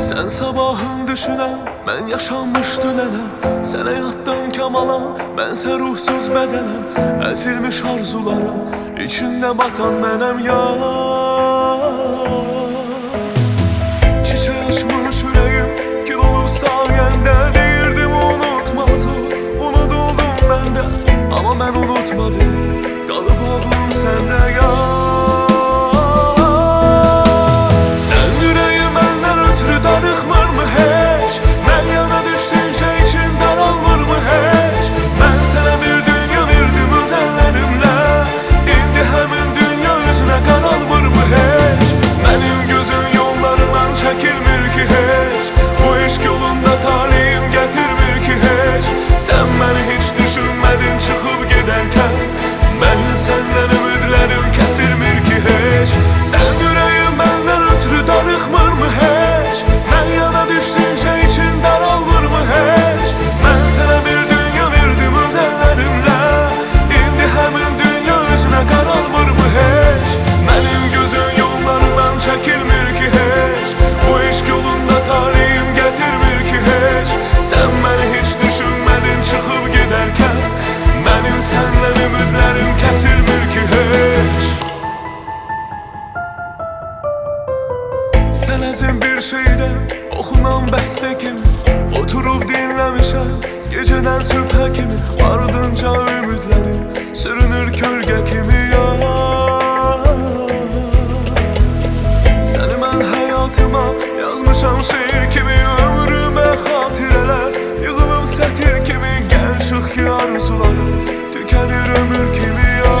Sen sabahın düşünen, ben yaşanmış dünenen. Sen hayattan kamala, bense ruhsuz bedenem. Ezilmiş arzulara, içinde batan menem ya. Çiçeği açmış yüreğim, gül olup sayende. Değirdim unutmaz o, unutuldum bende. Ama ben unutmadım, kalıp ağlım sende ya. Sen beni hiç düşünmedin çıkıp giderken. Benim senden ümidlerim kesilmir ki hiç. Sen yüreğim benden ötürü darıxmır mı hiç? Ben yana düştükçe için daralmır mı hiç? Ben sana bir dünya verdim öz ellerimle. İndi hemen dünya yüzüne qaralmır mı hiç? Benim gözün yollarından çekilmir ki hiç. Bu iş yolunda talihim getirmir ki hiç. Sen beni hiç düşünmedin çıkıp giderken. Benim senden ümidlerim kesilmir ki hiç. Sen ezin bir şeyden okunan bəstə kimi oturup dinlemişəm geceden sübhə kimi. Ardınca ümidlerim sürünür kölge kimi ya. Seni mən hayatıma yazmışam şiir kimi. Ömrüme xatirələr yığılıb sətir kimi. Gəl çıx ki arzularım tükenir ömür kimi ya.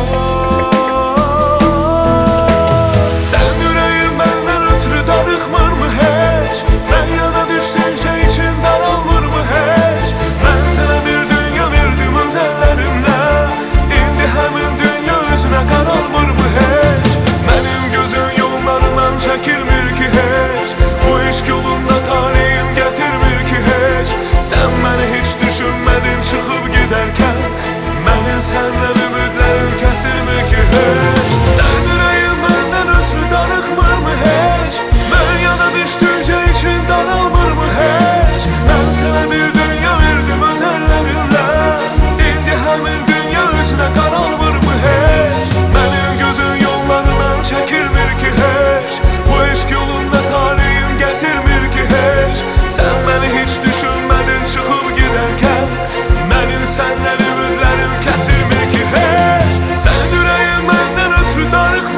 Sen yüreğim benden ötürü darıxmır mı hiç? Ben yana düştükçe için daralmır mı hiç? Ben sana bir dünya verdim öz ellerimle. İndi hemen dünya yüzüne qaralmır mı hiç? Benim gözün yollarından çekilmir ki hiç. Bu iş yolunda talihim getirmir ki hiç. Sen beni hiç düşünmedin çıkıp giderken. Benim senden ümidlerim kesilmir ki hiç.